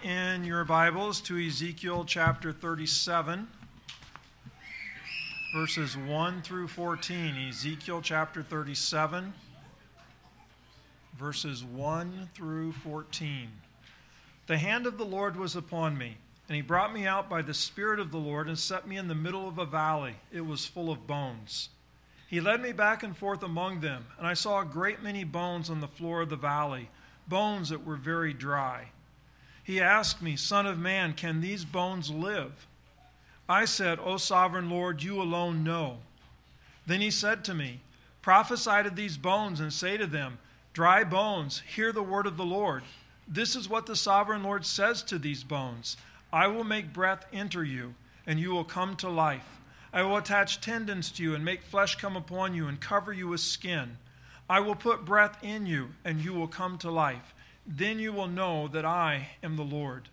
in your Bibles to Ezekiel chapter 37, verses 1 through 14. Ezekiel chapter 37, verses 1 through 14. The hand of the Lord was upon me, and he brought me out by the Spirit of the Lord and set me in the middle of a valley. It was full of bones. He led me back and forth among them, and I saw a great many bones on the floor of the valley, bones that were very dry. He asked me, Son of man, can these bones live? I said, O sovereign Lord, you alone know. Then he said to me, Prophesy to these bones and say to them, Dry bones, hear the word of the Lord. This is what the sovereign Lord says to these bones. I will make breath enter you, and you will come to life. I will attach tendons to you and make flesh come upon you and cover you with skin. I will put breath in you, and you will come to life. Then you will know that I am the Lord.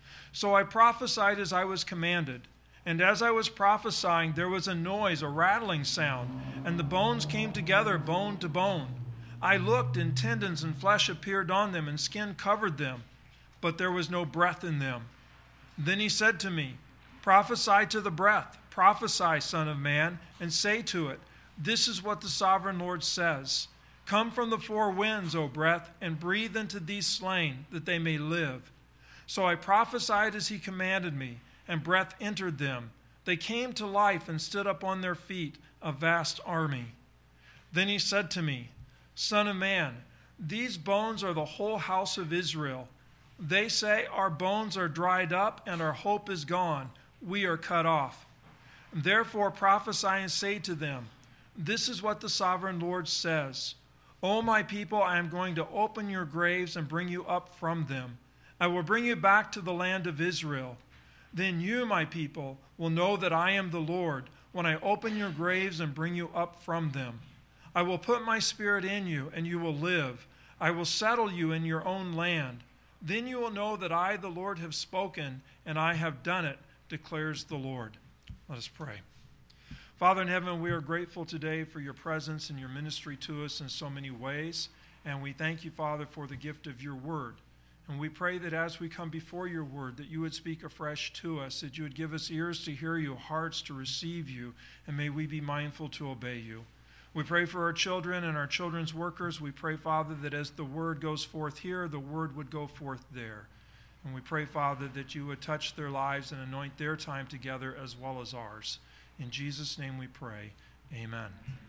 So I prophesied as I was commanded. And as I was prophesying, there was a noise, a rattling sound, and the bones came together, bone to bone. I looked, and tendons and flesh appeared on them, and skin covered them, but there was no breath in them. Then he said to me, Prophesy to the breath, prophesy, Son of man, and say to it, This is what the sovereign Lord says. Come from the four winds, O breath, and breathe into these slain, that they may live. So I prophesied as he commanded me, and breath entered them. They came to life and stood up on their feet, a vast army. Then he said to me, Son of man, these bones are the whole house of Israel. They say, Our bones are dried up, and our hope is gone. We are cut off. Therefore prophesy and say to them, This is what the sovereign Lord says. O my people, I am going to open your graves and bring you up from them. I will bring you back to the land of Israel. Then you, my people, will know that I am the Lord when I open your graves and bring you up from them. I will put my spirit in you, and you will live. I will settle you in your own land. Then you will know that I, the Lord, have spoken, and I have done it, declares the Lord. Let us pray. Father in heaven, we are grateful today for your presence and your ministry to us in so many ways. And we thank you, Father, for the gift of your word. And we pray that as we come before your word, that you would speak afresh to us, that you would give us ears to hear you, hearts to receive you, and may we be mindful to obey you. We pray for our children and our children's workers. We pray, Father, that as the word goes forth here, the word would go forth there. And we pray, Father, that you would touch their lives and anoint their time together as well as ours. In Jesus' name we pray. Amen.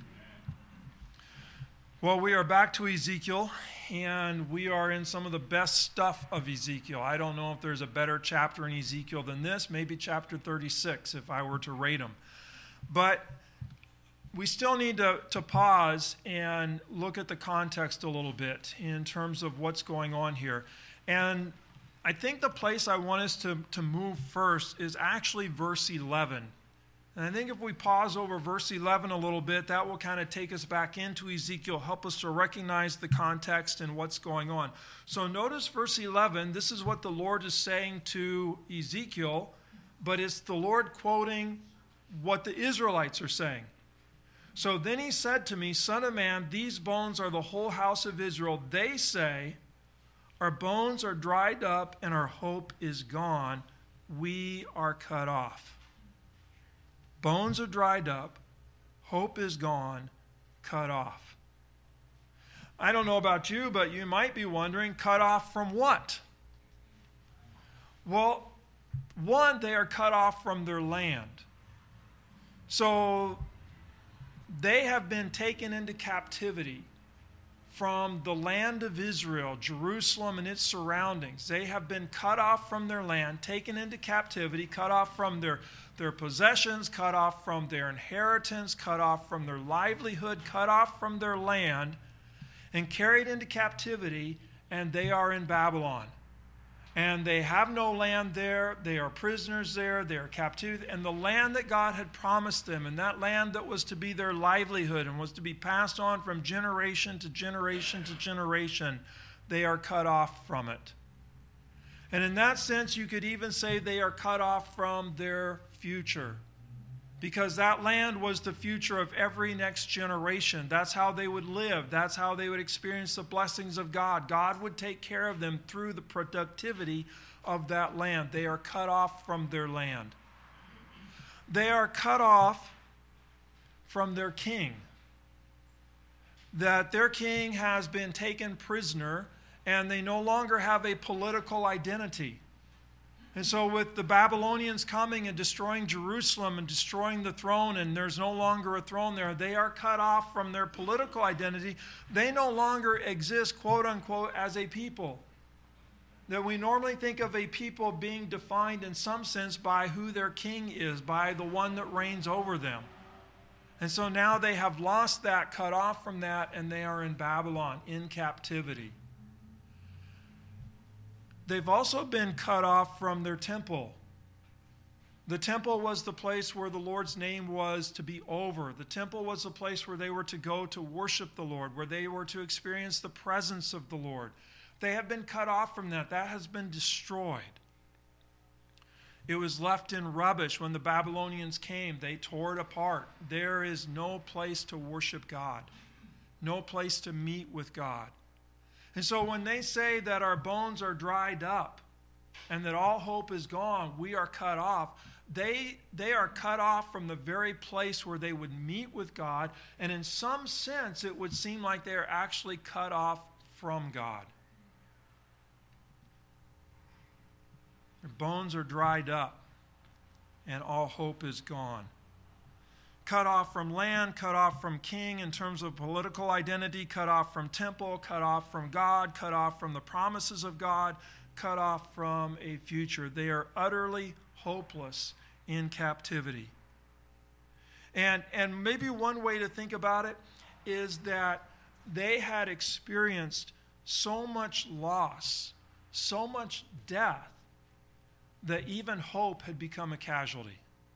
Well, we are back to Ezekiel, and we are in some of the best stuff of Ezekiel. I don't know if there's a better chapter in Ezekiel than this, maybe chapter 36 if I were to rate them. But we still need to pause and look at the context a little bit in terms of what's going on here. And I think the place I want us to move first is actually verse 11. And I think if we pause over verse 11 a little bit, that will kind of take us back into Ezekiel, help us to recognize the context and what's going on. So notice verse 11, this is what the Lord is saying to Ezekiel, but it's the Lord quoting what the Israelites are saying. So then he said to me, Son of man, these bones are the whole house of Israel. They say, Our bones are dried up and our hope is gone. We are cut off. Bones are dried up, hope is gone, cut off. I don't know about you, but you might be wondering, cut off from what? Well, one, they are cut off from their land. So they have been taken into captivity from the land of Israel, Jerusalem and its surroundings. They have been cut off from their land, taken into captivity, cut off from their possessions, cut off from their inheritance, cut off from their livelihood, cut off from their land, and carried into captivity, and they are in Babylon. And they have no land there. They are prisoners there. They are captive. And the land that God had promised them, and that land that was to be their livelihood and was to be passed on from generation to generation to generation, they are cut off from it. And in that sense, you could even say they are cut off from their future. Because that land was the future of every next generation. That's how they would live. That's how they would experience the blessings of God. God would take care of them through the productivity of that land. They are cut off from their land. They are cut off from their king. That their king has been taken prisoner, and they no longer have a political identity. And so with the Babylonians coming and destroying Jerusalem and destroying the throne, and there's no longer a throne there, they are cut off from their political identity. They no longer exist, quote unquote, as a people. That we normally think of a people being defined in some sense by who their king is, by the one that reigns over them. And so now they have lost that, cut off from that, and they are in Babylon, in captivity. They've also been cut off from their temple. The temple was the place where the Lord's name was to be over. The temple was the place where they were to go to worship the Lord, where they were to experience the presence of the Lord. They have been cut off from that. That has been destroyed. It was left in rubbish when the Babylonians came. They tore it apart. There is no place to worship God, no place to meet with God. And so when they say that our bones are dried up and that all hope is gone, we are cut off, they are cut off from the very place where they would meet with God. And in some sense, it would seem like they are actually cut off from God. Their bones are dried up and all hope is gone. Cut off from land, cut off from king in terms of political identity, cut off from temple, cut off from God, cut off from the promises of God, cut off from a future. They are utterly hopeless in captivity. And maybe one way to think about it is that they had experienced so much loss, so much death, that even hope had become a casualty.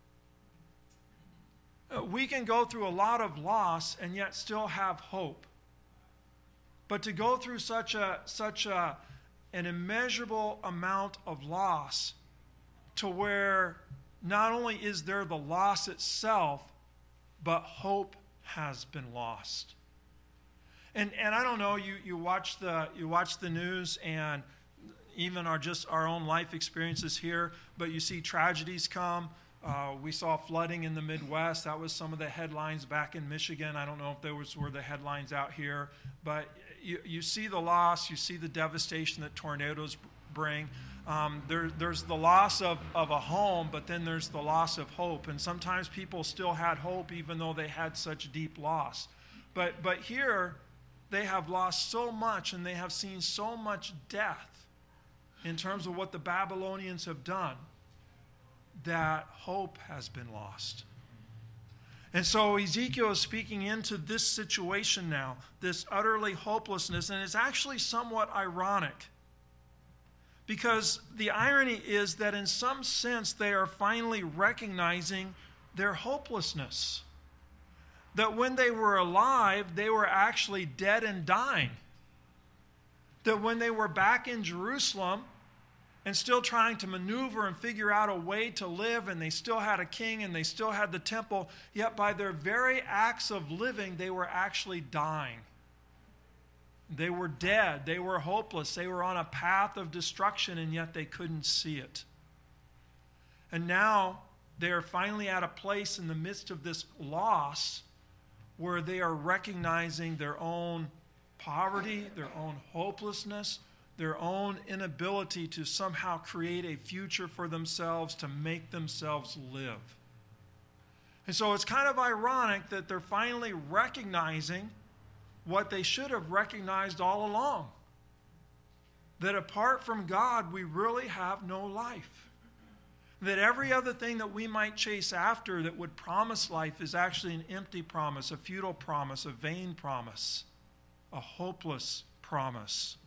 We can go through a lot of loss and yet still have hope. But to go through such an immeasurable amount of loss to where not only is there the loss itself, but hope has been lost. And I don't know, you watch the news and even our own life experiences here, but you see tragedies come. We saw flooding in the Midwest. That was some of the headlines back in Michigan. I don't know if those were the headlines out here. But you see the loss. You see the devastation that tornadoes bring. There's the loss of a home, but then there's the loss of hope. And sometimes people still had hope even though they had such deep loss. But here, they have lost so much and they have seen so much death in terms of what the Babylonians have done, that hope has been lost. And so Ezekiel is speaking into this situation now, this utterly hopelessness, and it's actually somewhat ironic. Because the irony is that in some sense they are finally recognizing their hopelessness. That when they were alive, they were actually dead and dying. That when they were back in Jerusalem, and still trying to maneuver and figure out a way to live, and they still had a king and they still had the temple, yet by their very acts of living, they were actually dying. They were dead. They were hopeless. They were on a path of destruction, and yet they couldn't see it. And now they are finally at a place in the midst of this loss where they are recognizing their own poverty, their own hopelessness, their own inability to somehow create a future for themselves, to make themselves live. And so it's kind of ironic that they're finally recognizing what they should have recognized all along. That apart from God, we really have no life. That every other thing that we might chase after that would promise life is actually an empty promise, a futile promise, a vain promise, a hopeless promise.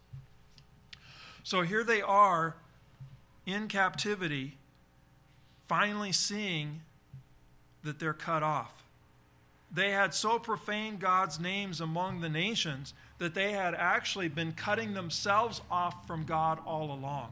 So here they are in captivity, finally seeing that they're cut off. They had so profaned God's names among the nations that they had actually been cutting themselves off from God all along.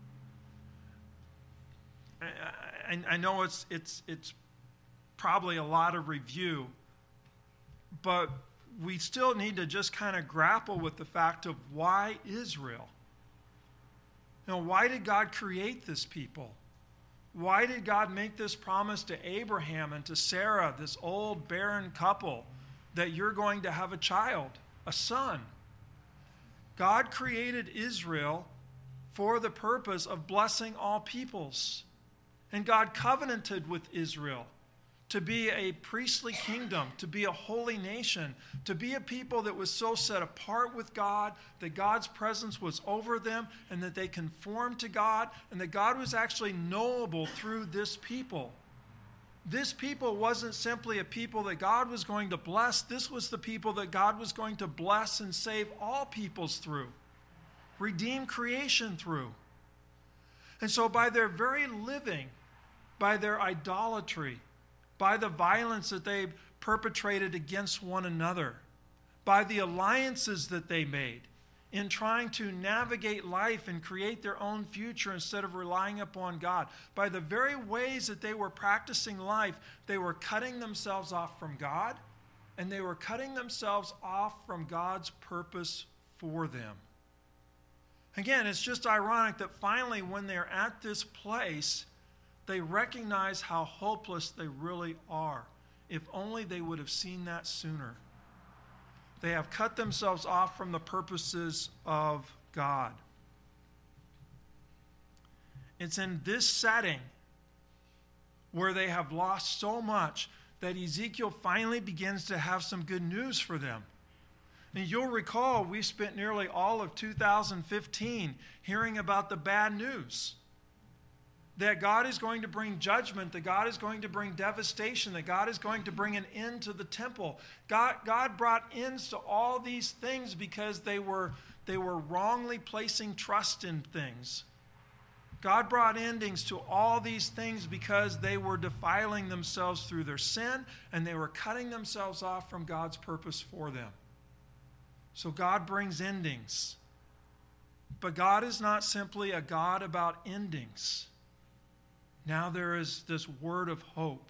I know it's probably a lot of review, but we still need to just kind of grapple with the fact of why Israel? Why did God create this people? Why did God make this promise to Abraham and to Sarah, this old barren couple, that you're going to have a child, a son? God created Israel for the purpose of blessing all peoples. And God covenanted with Israel to be a priestly kingdom, to be a holy nation, to be a people that was so set apart with God that God's presence was over them and that they conformed to God and that God was actually knowable through this people. This people wasn't simply a people that God was going to bless. This was the people that God was going to bless and save all peoples through, redeem creation through. And so by their very living, by their idolatry, by the violence that they perpetrated against one another, by the alliances that they made in trying to navigate life and create their own future instead of relying upon God, by the very ways that they were practicing life, they were cutting themselves off from God, and they were cutting themselves off from God's purpose for them. Again, it's just ironic that finally when they're at this place, they recognize how hopeless they really are. If only they would have seen that sooner. They have cut themselves off from the purposes of God. It's in this setting where they have lost so much that Ezekiel finally begins to have some good news for them. And you'll recall we spent nearly all of 2015 hearing about the bad news. That God is going to bring judgment, that God is going to bring devastation, that God is going to bring an end to the temple. God brought ends to all these things because they were wrongly placing trust in things. God brought endings to all these things because they were defiling themselves through their sin and they were cutting themselves off from God's purpose for them. So God brings endings. But God is not simply a God about endings. Now there is this word of hope.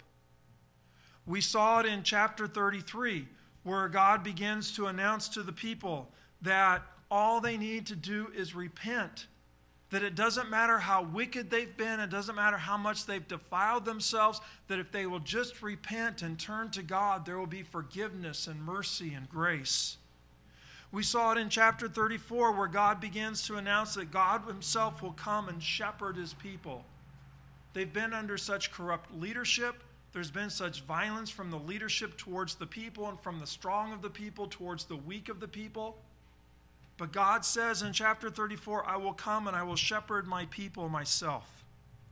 We saw it in chapter 33, where God begins to announce to the people that all they need to do is repent. That it doesn't matter how wicked they've been, it doesn't matter how much they've defiled themselves, that if they will just repent and turn to God, there will be forgiveness and mercy and grace. We saw it in chapter 34, where God begins to announce that God himself will come and shepherd his people. They've been under such corrupt leadership. There's been such violence from the leadership towards the people and from the strong of the people towards the weak of the people. But God says in chapter 34, I will come and I will shepherd my people myself.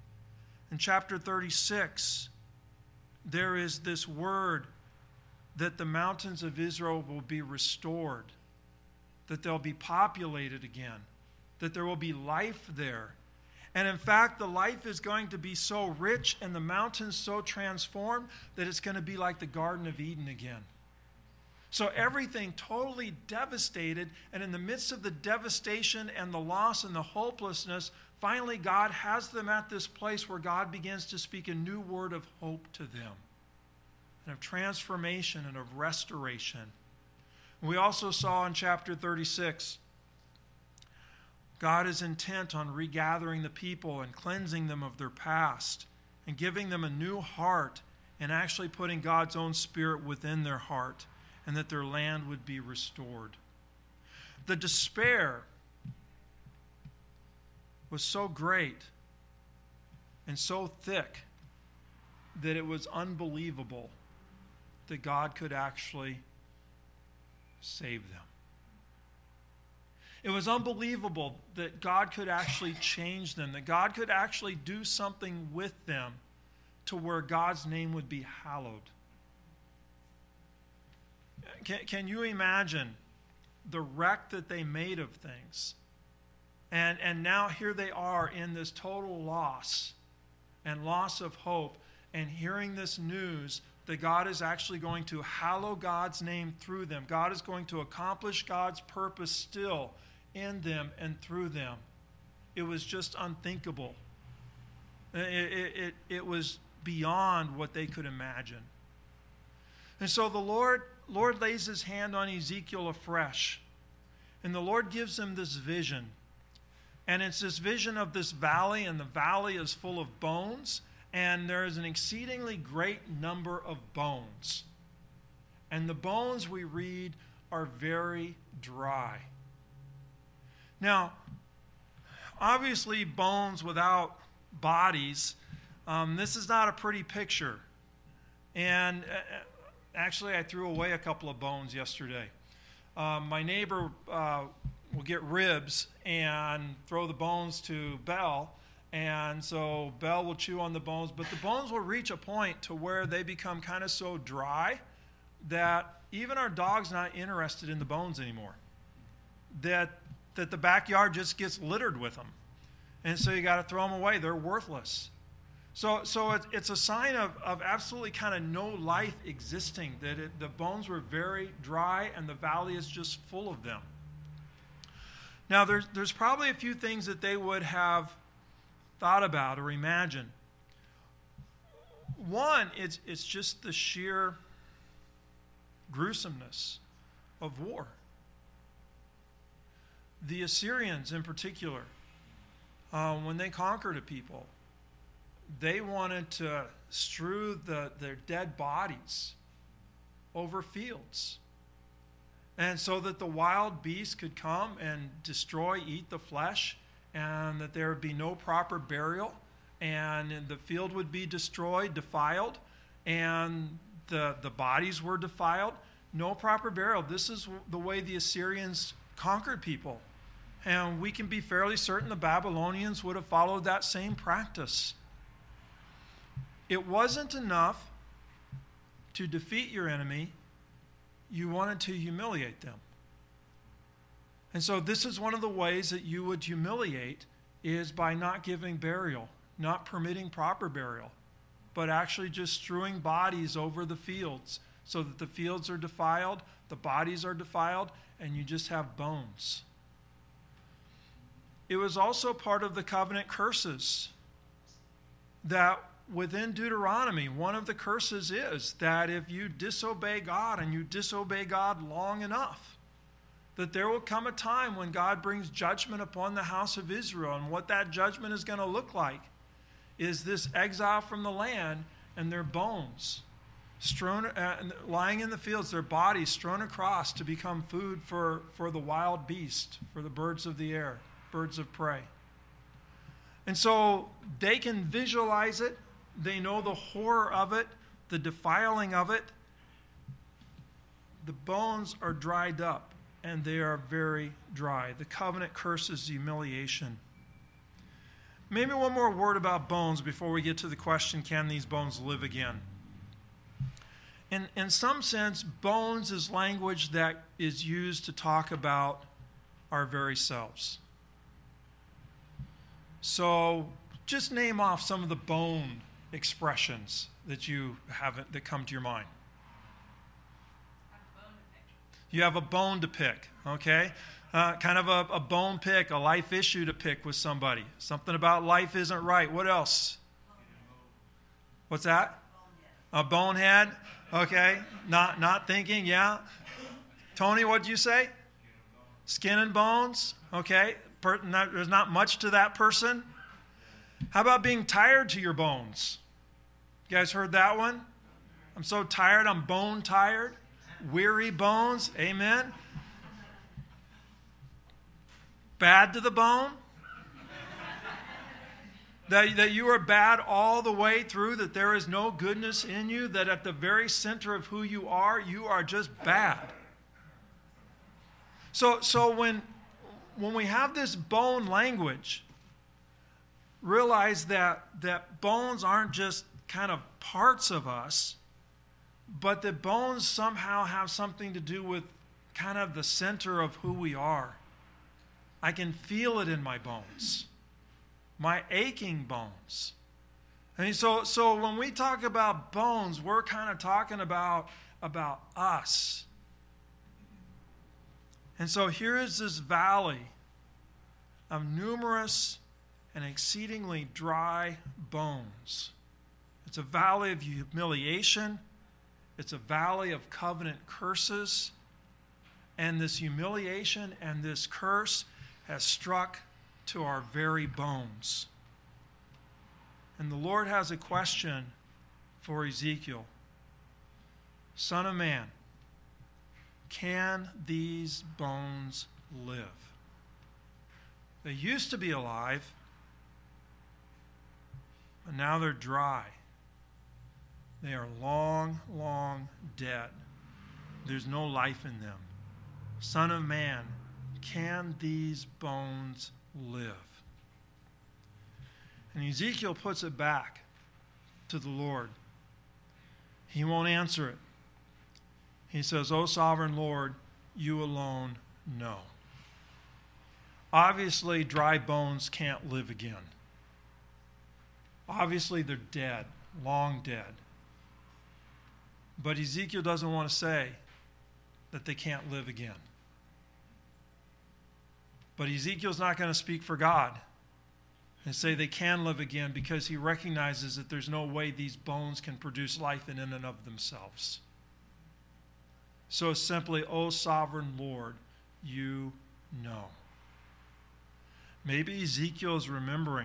In chapter 36, there is this word that the mountains of Israel will be restored, that they'll be populated again, that there will be life there. And in fact, the life is going to be so rich and the mountains so transformed that it's going to be like the Garden of Eden again. So everything totally devastated, and in the midst of the devastation and the loss and the hopelessness, finally God has them at this place where God begins to speak a new word of hope to them, and of transformation and of restoration. We also saw in chapter 36, God is intent on regathering the people and cleansing them of their past and giving them a new heart and actually putting God's own spirit within their heart, and that their land would be restored. The despair was so great and so thick that it was unbelievable that God could actually save them. It was unbelievable that God could actually change them, that God could actually do something with them to where God's name would be hallowed. Can you imagine the wreck that they made of things? And now here they are in this total loss and loss of hope, and hearing this news that God is actually going to hallow God's name through them. God is going to accomplish God's purpose still in them and through them. It was just unthinkable. It was beyond what they could imagine. And so the Lord lays his hand on Ezekiel afresh. And the Lord gives him this vision And it's this vision of this valley, and the valley is full of bones, and there is an exceedingly great number of bones. And the bones, we read, are very dry. Now, obviously, bones without bodies, this is not a pretty picture. And actually, I threw away a couple of bones yesterday. My neighbor will get ribs and throw the bones to Belle, and so Belle will chew on the bones, but the bones will reach a point to where they become kind of so dry that even our dog's not interested in the bones anymore. That the backyard just gets littered with them. And so you got to throw them away. They're worthless. So it's a sign of absolutely kind of no life existing, that the bones were very dry and the valley is just full of them. Now, there's probably a few things that they would have thought about or imagined. One, it's just the sheer gruesomeness of war. The Assyrians in particular, when they conquered a people, they wanted to strew their dead bodies over fields. And so that the wild beasts could come and destroy, eat the flesh, and that there would be no proper burial, and the field would be destroyed, defiled, and the bodies were defiled. No proper burial. This is the way the Assyrians conquered people. And we can be fairly certain the Babylonians would have followed that same practice. It wasn't enough to defeat your enemy. You wanted to humiliate them. And so this is one of the ways that you would humiliate, is by not giving burial, not permitting proper burial, but actually just strewing bodies over the fields so that the fields are defiled, the bodies are defiled, and you just have bones. It was also part of the covenant curses that within Deuteronomy, one of the curses is that if you disobey God and you disobey God long enough, that there will come a time when God brings judgment upon the house of Israel. And what that judgment is going to look like is this exile from the land and their bones strewn, lying in the fields, their bodies strewn across to become food for the wild beast, for the birds of the air, birds of prey. And so they can visualize it. They know the horror of it, the defiling of it. The bones are dried up, and they are very dry. The covenant curses humiliation. Maybe one more word about bones before we get to the question, can these bones live again? In some sense, bones is language that is used to talk about our very selves. So just name off some of the bone expressions that you have that come to your mind. You have a bone to pick, okay? Kind of a bone pick, a life issue to pick with somebody. Something about life isn't right. What else? What's that? A bonehead. Okay. Not thinking, yeah. Tony, what'd you say? Skin and bones. Okay. There's not much to that person. How about being tired to your bones? You guys heard that one? I'm so tired, I'm bone tired. Weary bones. Amen. Bad to the bone. That you are bad all the way through, that there is no goodness in you, that at the very center of who you are just bad. So when we have this bone language, realize that bones aren't just kind of parts of us, but that bones somehow have something to do with kind of the center of who we are. I can feel it in my bones, my aching bones. I mean, so when we talk about bones, we're kind of talking about us. And so here is this valley of numerous and exceedingly dry bones. It's a valley of humiliation. It's a valley of covenant curses. And this humiliation and this curse has struck to our very bones. And the Lord has a question for Ezekiel. Son of man, can these bones live? They used to be alive, but now they're dry. They are long, long dead. There's no life in them. Son of man, can these bones live? And Ezekiel puts it back to the Lord. He won't answer it. He says, O sovereign Lord, you alone know. Obviously, dry bones can't live again. Obviously, they're dead, long dead. But Ezekiel doesn't want to say that they can't live again. But Ezekiel's not going to speak for God and say they can live again, because he recognizes that there's no way these bones can produce life in and of themselves. So it's simply, O sovereign Lord, you know. Maybe Ezekiel is remembering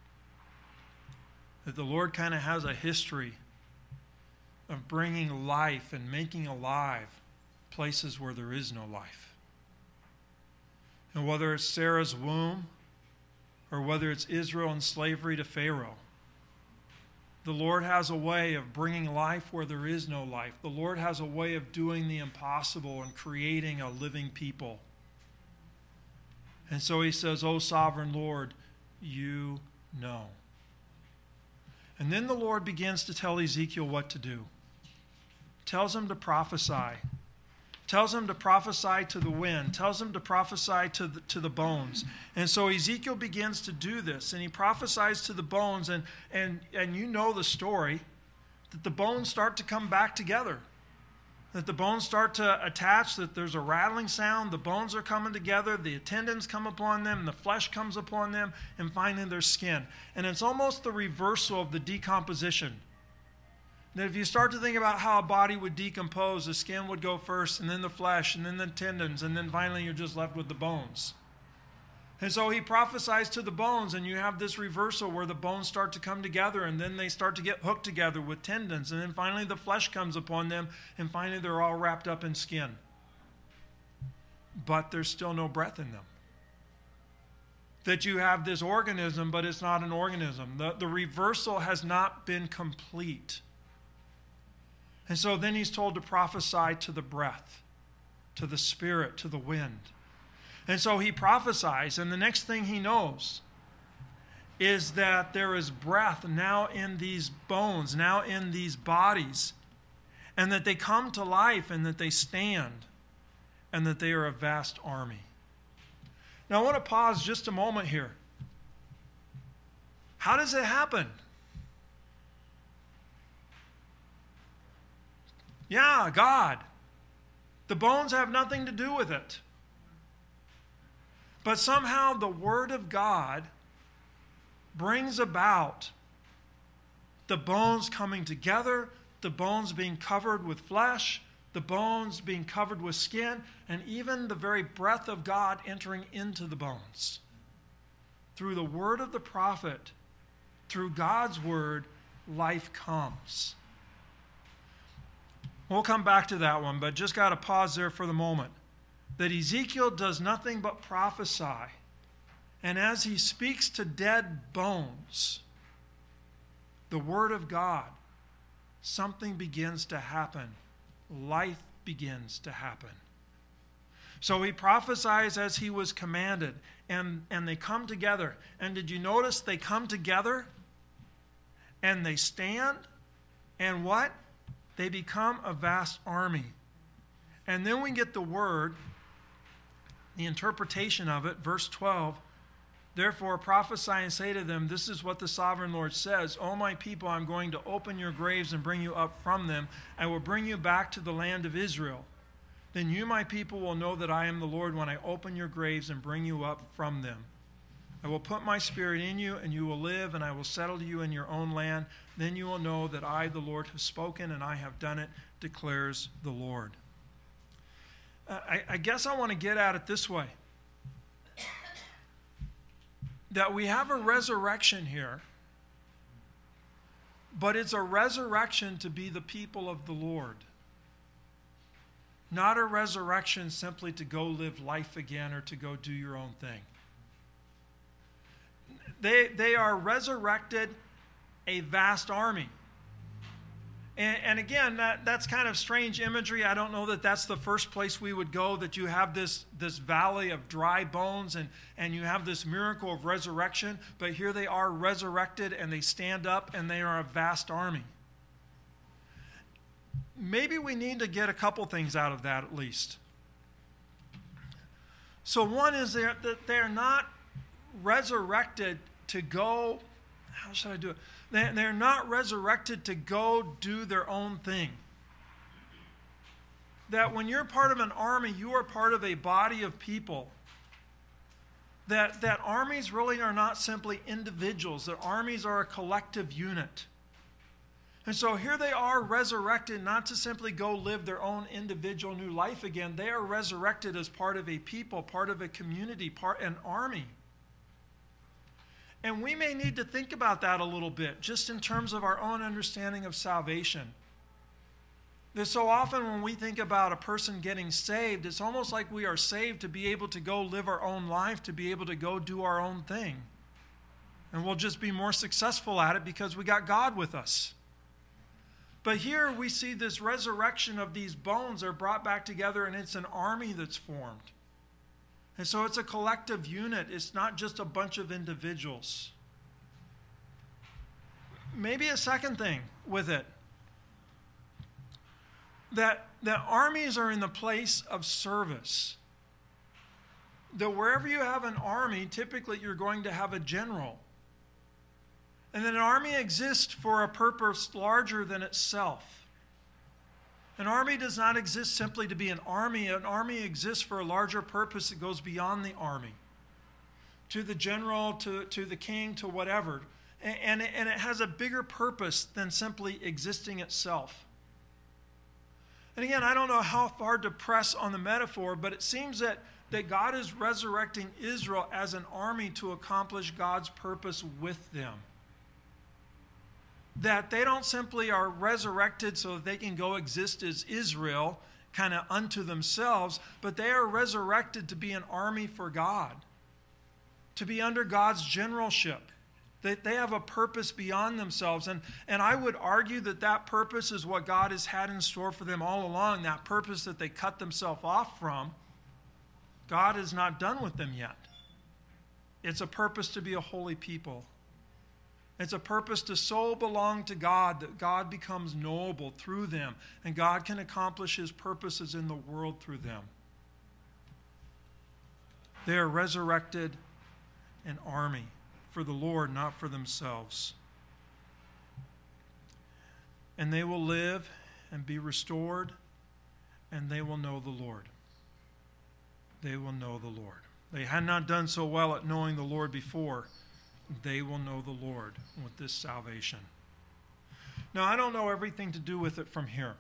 that the Lord kind of has a history of bringing life and making alive places where there is no life. And whether it's Sarah's womb or whether it's Israel in slavery to Pharaoh, the Lord has a way of bringing life where there is no life. The Lord has a way of doing the impossible and creating a living people. And so he says, O sovereign Lord, you know. And then the Lord begins to tell Ezekiel what to do. Tells him to prophesy. Tells him to prophesy to the wind. Tells him to prophesy to the bones. And so Ezekiel begins to do this. And he prophesies to the bones. And you know the story, that the bones start to come back together. That the bones start to attach, that there's a rattling sound. The bones are coming together. The tendons come upon them. The flesh comes upon them. And finally their skin. And it's almost the reversal of the decomposition. That if you start to think about how a body would decompose, the skin would go first, and then the flesh, and then the tendons, and then finally you're just left with the bones. And so he prophesies to the bones, and you have this reversal where the bones start to come together, and then they start to get hooked together with tendons, and then finally the flesh comes upon them, and finally they're all wrapped up in skin. But there's still no breath in them. That you have this organism, but it's not an organism. The reversal has not been complete. And so then he's told to prophesy to the breath, to the spirit, to the wind. And so he prophesies, and the next thing he knows is that there is breath now in these bones, now in these bodies, and that they come to life, and that they stand, and that they are a vast army. Now I want to pause just a moment here. How does it happen? Yeah, God. The bones have nothing to do with it. But somehow the Word of God brings about the bones coming together, the bones being covered with flesh, the bones being covered with skin, and even the very breath of God entering into the bones. Through the word of the prophet, through God's word, life comes. We'll come back to that one, but just got to pause there for the moment. That Ezekiel does nothing but prophesy. And as he speaks to dead bones, the word of God, something begins to happen. Life begins to happen. So he prophesies as he was commanded, and they come together. And did you notice they come together and they stand, and what? They become a vast army. And then we get the word, the interpretation of it, verse 12. Therefore prophesy and say to them, this is what the sovereign Lord says, O my people, I'm going to open your graves and bring you up from them. I will bring you back to the land of Israel. Then you, my people, will know that I am the Lord when I open your graves and bring you up from them. I will put my spirit in you, and you will live, and I will settle you in your own land. Then you will know that I, the Lord, have spoken, and I have done it, declares the Lord. I guess I want to get at it this way. that we have a resurrection here, but it's a resurrection to be the people of the Lord. Not a resurrection simply to go live life again or to go do your own thing. They are resurrected a vast army. And again, that's kind of strange imagery. I don't know that that's the first place we would go, that you have this valley of dry bones and you have this miracle of resurrection. But here they are resurrected and they stand up and they are a vast army. Maybe we need to get a couple things out of that at least. So one is that they're not resurrected to go, how should I do it? They're not resurrected to go do their own thing. That when you're part of an army, you are part of a body of people. That armies really are not simply individuals. That armies are a collective unit. And so here they are resurrected not to simply go live their own individual new life again. They are resurrected as part of a people, part of a community, an army. And we may need to think about that a little bit, just in terms of our own understanding of salvation. That so often when we think about a person getting saved, it's almost like we are saved to be able to go live our own life, to be able to go do our own thing. And we'll just be more successful at it because we got God with us. But here we see this resurrection of these bones are brought back together, and it's an army that's formed. And so it's a collective unit. It's not just a bunch of individuals. Maybe a second thing with it. That armies are in the place of service. That wherever you have an army, typically you're going to have a general. And that an army exists for a purpose larger than itself. An army does not exist simply to be an army. An army exists for a larger purpose that goes beyond the army. To the general, to the king, to whatever. And it has a bigger purpose than simply existing itself. And again, I don't know how far to press on the metaphor, but it seems that God is resurrecting Israel as an army to accomplish God's purpose with them. That they don't simply are resurrected so that they can go exist as Israel, kind of unto themselves, but they are resurrected to be an army for God, to be under God's generalship. That they have a purpose beyond themselves. And I would argue that purpose is what God has had in store for them all along, that purpose that they cut themselves off from. God is not done with them yet. It's a purpose to be a holy people. It's a purpose to so belong to God that God becomes knowable through them, and God can accomplish his purposes in the world through them. They are resurrected an army for the Lord, not for themselves. And they will live and be restored, and they will know the Lord. They will know the Lord. They had not done so well at knowing the Lord before. They will know the Lord with this salvation. Now, I don't know everything to do with it from here.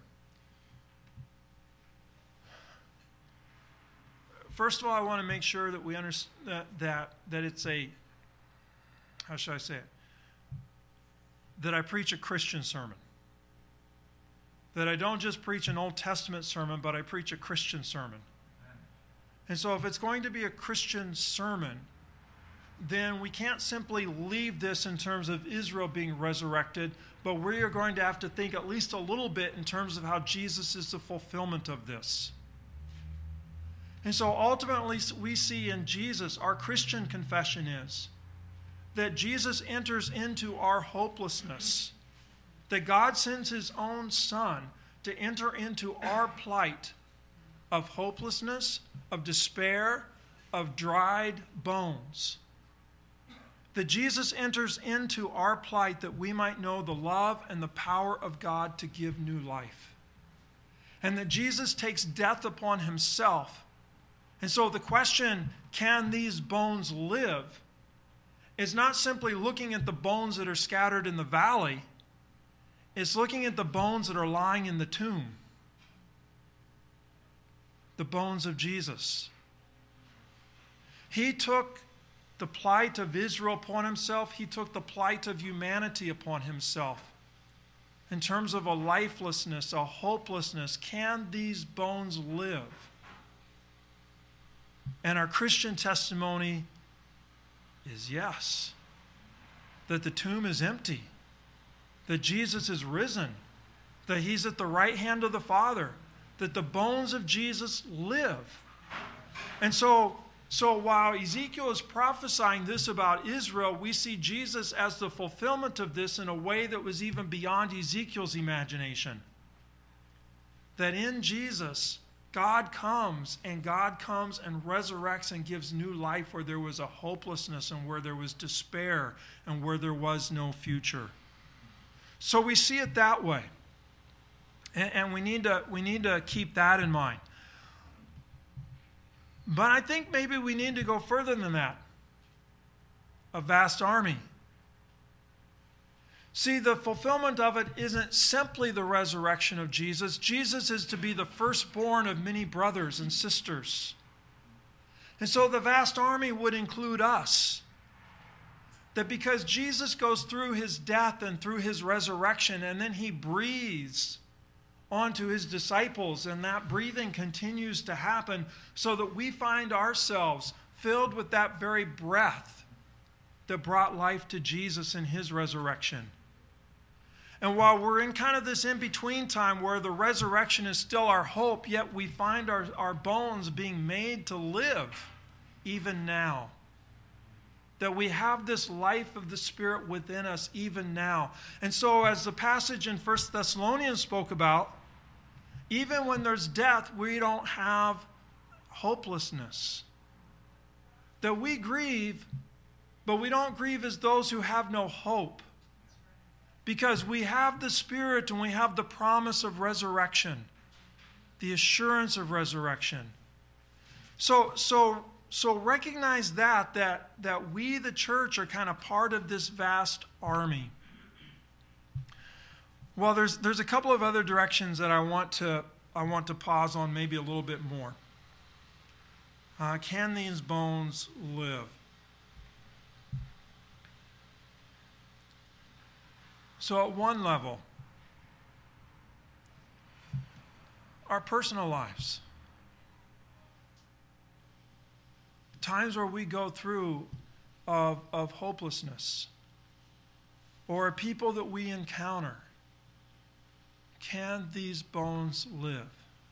First of all, I want to make sure that we understand that it's a, how should I say it? That I preach a Christian sermon. That I don't just preach an Old Testament sermon, but I preach a Christian sermon. And so if it's going to be a Christian sermon, then we can't simply leave this in terms of Israel being resurrected, but we are going to have to think at least a little bit in terms of how Jesus is the fulfillment of this. And so ultimately we see in Jesus, our Christian confession is that Jesus enters into our hopelessness, that God sends his own Son to enter into our plight of hopelessness, of despair, of dried bones. That Jesus enters into our plight that we might know the love and the power of God to give new life. And that Jesus takes death upon himself. And so the question, can these bones live, is not simply looking at the bones that are scattered in the valley. It's looking at the bones that are lying in the tomb. The bones of Jesus. He took the plight of Israel upon himself, he took the plight of humanity upon himself. In terms of a lifelessness, a hopelessness, can these bones live? And our Christian testimony is yes. That the tomb is empty. That Jesus is risen. That he's at the right hand of the Father. That the bones of Jesus live. And so while Ezekiel is prophesying this about Israel, we see Jesus as the fulfillment of this in a way that was even beyond Ezekiel's imagination. That in Jesus, God comes and resurrects and gives new life where there was a hopelessness and where there was despair and where there was no future. So we see it that way. And we need to keep that in mind. But I think maybe we need to go further than that. A vast army. See, the fulfillment of it isn't simply the resurrection of Jesus. Jesus is to be the firstborn of many brothers and sisters. And so the vast army would include us. That because Jesus goes through his death and through his resurrection, and then he breathes onto his disciples, and that breathing continues to happen so that we find ourselves filled with that very breath that brought life to Jesus in his resurrection. And while we're in kind of this in-between time where the resurrection is still our hope, yet we find our bones being made to live even now. That we have this life of the Spirit within us even now. And so as the passage in 1 Thessalonians spoke about, even when there's death, we don't have hopelessness. That we grieve, but we don't grieve as those who have no hope. Because we have the Spirit and we have the promise of resurrection, the assurance of resurrection. So recognize that we, the church, are kind of part of this vast army. Well, there's a couple of other directions that I want to pause on maybe a little bit more. Can these bones live? So at one level, our personal lives. Times where we go through of hopelessness, or people that we encounter. Can these bones live?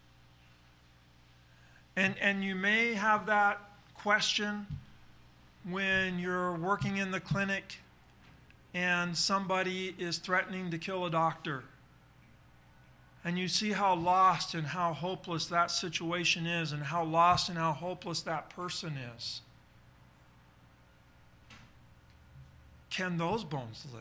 And you may have that question when you're working in the clinic and somebody is threatening to kill a doctor. And you see how lost and how hopeless that situation is, and how lost and how hopeless that person is. Can those bones live?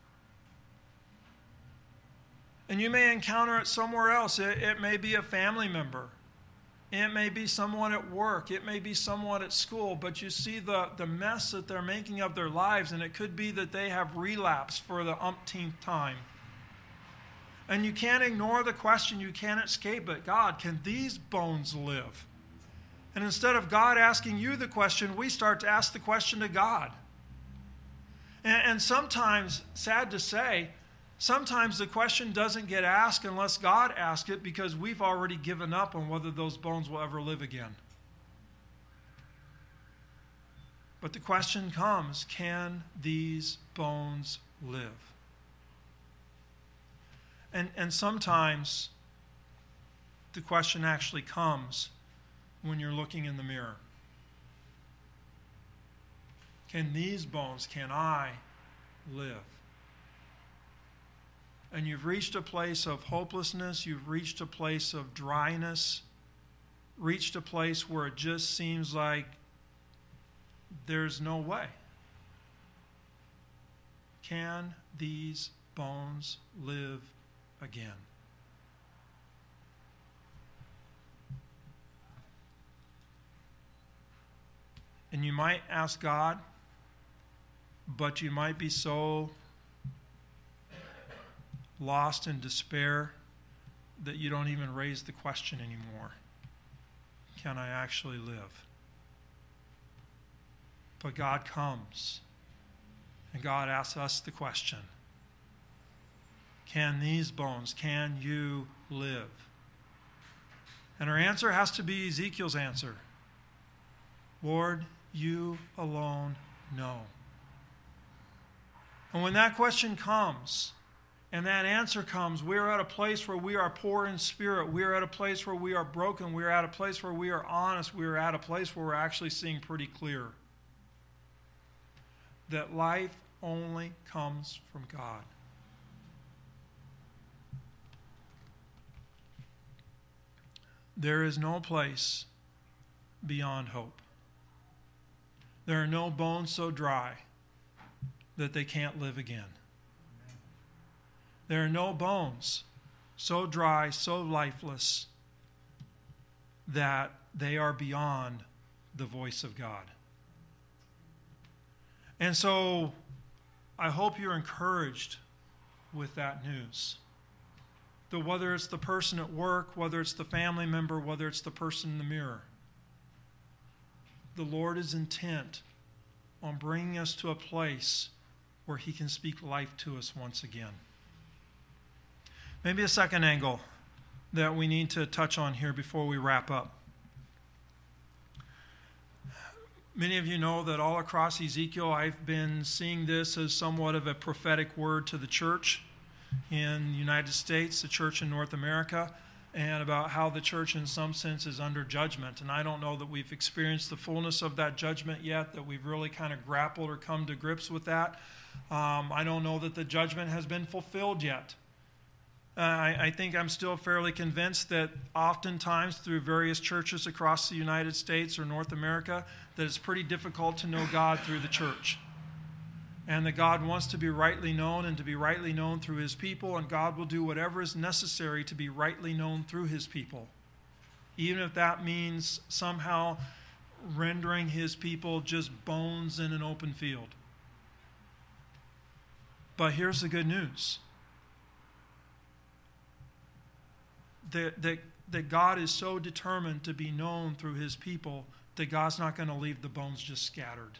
And you may encounter it somewhere else. It may be a family member. It may be someone at work. It may be someone at school. But you see the mess that they're making of their lives, and it could be that they have relapsed for the umpteenth time. And you can't ignore the question. You can't escape it. God, can these bones live? And instead of God asking you the question, we start to ask the question to God. And sometimes, sad to say, sometimes the question doesn't get asked unless God asks it, because we've already given up on whether those bones will ever live again. But the question comes, can these bones live? And sometimes the question actually comes when you're looking in the mirror. Can these bones, can I live? And you've reached a place of hopelessness, you've reached a place of dryness, reached a place where it just seems like there's no way. Can these bones live again? And you might ask God, but you might be so lost in despair that you don't even raise the question anymore. Can I actually live? But God comes, and God asks us the question, can these bones, can you live? And our answer has to be Ezekiel's answer. Lord, you alone know. And when that question comes, and that answer comes, we are at a place where we are poor in spirit. We are at a place where we are broken. We are at a place where we are honest. We are at a place where we're actually seeing pretty clear that life only comes from God. There is no place beyond hope. There are no bones so dry that they can't live again. There are no bones so dry, so lifeless, that they are beyond the voice of God. And so I hope you're encouraged with that news. That whether it's the person at work, whether it's the family member, whether it's the person in the mirror, the Lord is intent on bringing us to a place where He can speak life to us once again. Maybe a second angle that we need to touch on here before we wrap up. Many of you know that all across Ezekiel, I've been seeing this as somewhat of a prophetic word to the church in the United States, the church in North America, and about how the church in some sense is under judgment. And I don't know that we've experienced the fullness of that judgment yet, that we've really kind of grappled or come to grips with that. I don't know that the judgment has been fulfilled yet. I think I'm still fairly convinced that oftentimes through various churches across the United States or North America, that it's pretty difficult to know God through the church. And that God wants to be rightly known and to be rightly known through His people, and God will do whatever is necessary to be rightly known through His people. Even if that means somehow rendering His people just bones in an open field. But here's the good news. That God is so determined to be known through His people that God's not going to leave the bones just scattered.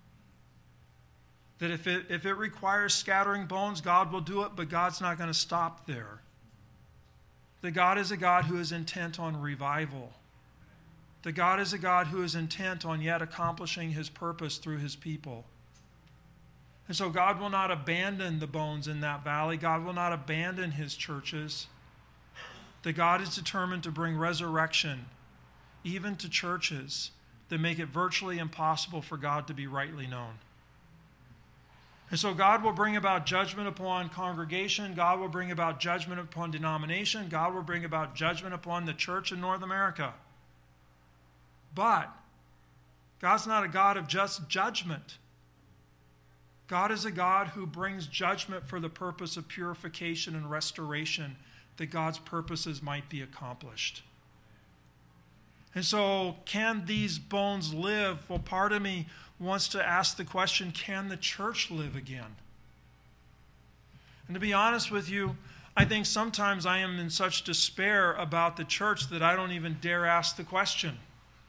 That if it requires scattering bones, God will do it, but God's not going to stop there. That God is a God who is intent on revival. That God is a God who is intent on yet accomplishing His purpose through His people. And so God will not abandon the bones in that valley. God will not abandon His churches. That God is determined to bring resurrection even to churches that make it virtually impossible for God to be rightly known. And so God will bring about judgment upon congregation. God will bring about judgment upon denomination. God will bring about judgment upon the church in North America. But God's not a God of just judgment. God is a God who brings judgment for the purpose of purification and restoration, that God's purposes might be accomplished. And so, can these bones live? Well, part of me wants to ask the question, can the church live again? And to be honest with you, I think sometimes I am in such despair about the church that I don't even dare ask the question.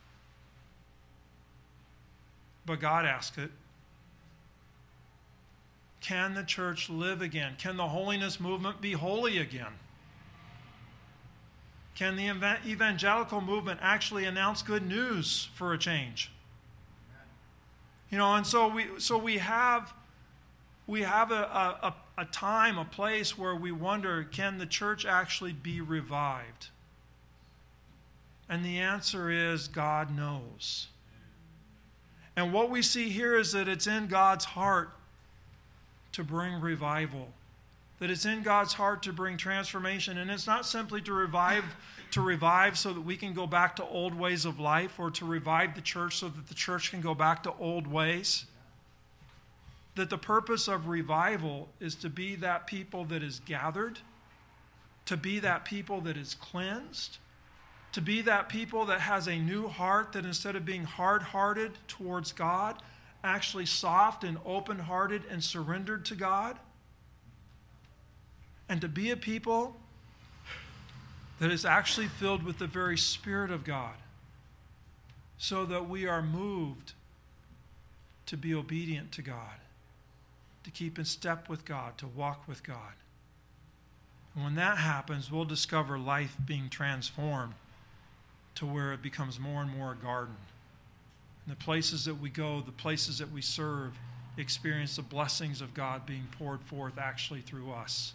But God asked it. Can the church live again? Can the holiness movement be holy again? Can the evangelical movement actually announce good news for a change? And so we have a time, a place where we wonder, can the church actually be revived? And the answer is, God knows. And what we see here is that it's in God's heart to bring revival. That it's in God's heart to bring transformation. And it's not simply to revive so that we can go back to old ways of life, or to revive the church so that the church can go back to old ways. That the purpose of revival is to be that people that is gathered, to be that people that is cleansed, to be that people that has a new heart, that instead of being hard-hearted towards God, actually soft and open-hearted and surrendered to God. And to be a people that is actually filled with the very Spirit of God, so that we are moved to be obedient to God, to keep in step with God, to walk with God. And when that happens, we'll discover life being transformed to where it becomes more and more a garden. And the places that we go, the places that we serve, experience the blessings of God being poured forth actually through us.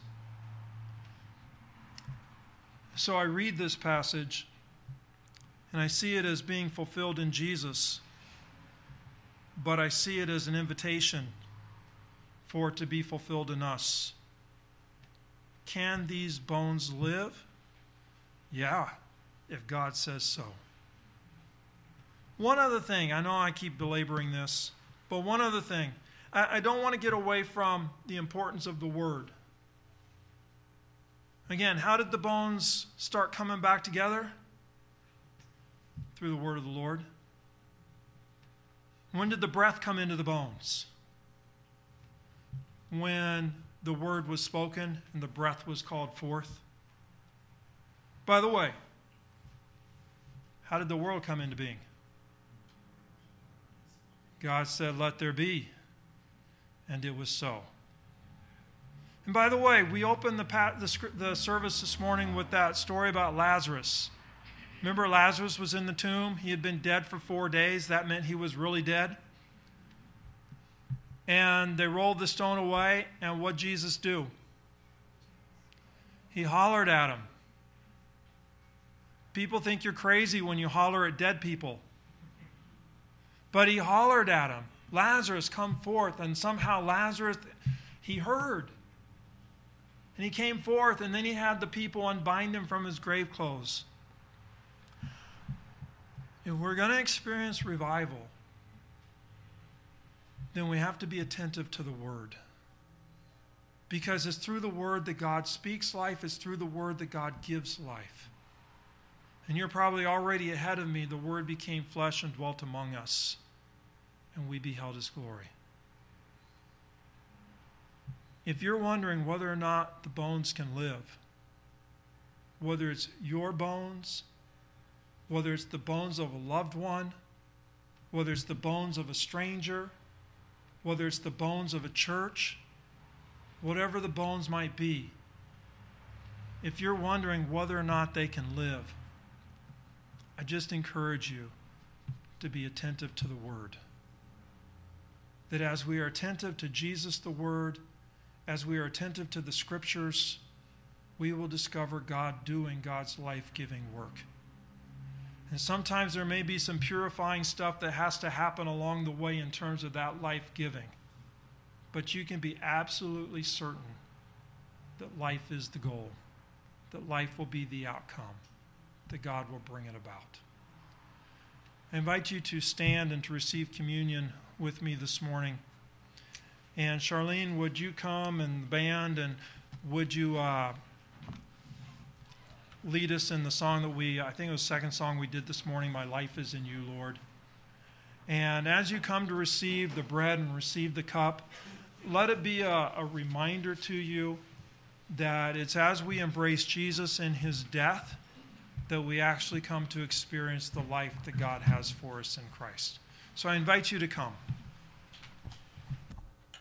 So I read this passage, and I see it as being fulfilled in Jesus, but I see it as an invitation for it to be fulfilled in us. Can these bones live? Yeah, if God says so. One other thing, I know I keep belaboring this, but one other thing. I don't want to get away from the importance of the Word. Again, how did the bones start coming back together? Through the word of the Lord. When did the breath come into the bones? When the word was spoken and the breath was called forth. By the way, how did the world come into being? God said, "Let there be," and it was so. And by the way, we opened the service this morning with that story about Lazarus. Remember, Lazarus was in the tomb. He had been dead for 4 days. That meant he was really dead. And they rolled the stone away, and what did Jesus do? He hollered at him. People think you're crazy when you holler at dead people. But he hollered at him, "Lazarus, come forth." And somehow Lazarus, he heard. And he came forth, and then he had the people unbind him from his grave clothes. If we're going to experience revival, then we have to be attentive to the Word. Because it's through the Word that God speaks life. It's through the Word that God gives life. And you're probably already ahead of me. The Word became flesh and dwelt among us, and we beheld His glory. If you're wondering whether or not the bones can live, whether it's your bones, whether it's the bones of a loved one, whether it's the bones of a stranger, whether it's the bones of a church, whatever the bones might be, if you're wondering whether or not they can live, I just encourage you to be attentive to the Word. That as we are attentive to Jesus the Word, as we are attentive to the Scriptures, we will discover God doing God's life-giving work. And sometimes there may be some purifying stuff that has to happen along the way in terms of that life-giving. But you can be absolutely certain that life is the goal, that life will be the outcome, that God will bring it about. I invite you to stand and to receive communion with me this morning. And Charlene, would you come, and the band, and would you lead us in the song that I think it was the second song we did this morning, "My Life is in You, Lord." And as you come to receive the bread and receive the cup, let it be a reminder to you that it's as we embrace Jesus in His death that we actually come to experience the life that God has for us in Christ. So I invite you to come.